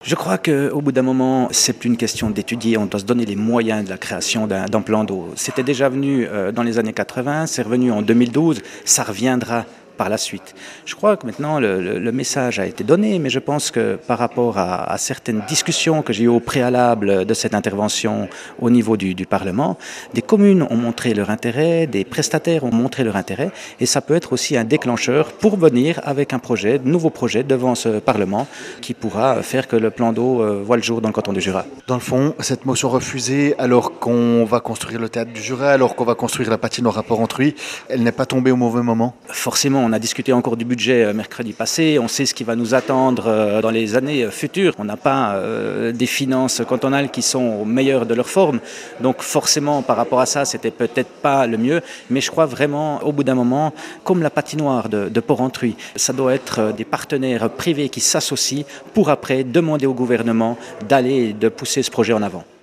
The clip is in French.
Je crois qu'au bout d'un moment, c'est plus une question d'étudier, on doit se donner les moyens de la création d'un plan d'eau. C'était déjà venu dans les années 80, c'est revenu en 2012, ça reviendra par la suite. Je crois que maintenant le message a été donné, mais je pense que par rapport à certaines discussions que j'ai eues au préalable de cette intervention au niveau du Parlement, des communes ont montré leur intérêt, des prestataires ont montré leur intérêt, et ça peut être aussi un déclencheur pour venir avec un projet, de nouveaux projets devant ce Parlement qui pourra faire que le plan d'eau voit le jour dans le canton du Jura. Dans le fond, cette motion refusée, alors qu'on va construire le théâtre du Jura, alors qu'on va construire la patinoire à Port-Entruy, elle n'est pas tombée au mauvais moment? Forcément, on a discuté encore du budget mercredi passé, on sait ce qui va nous attendre dans les années futures. On n'a pas des finances cantonales qui sont au meilleur de leur forme, donc forcément par rapport à ça, c'était peut-être pas le mieux, mais je crois vraiment au bout d'un moment, comme la patinoire de Port-Entruy, ça doit être des partenaires privés qui s'associent pour après demander au gouvernement d'aller et de pousser ce projet en avant.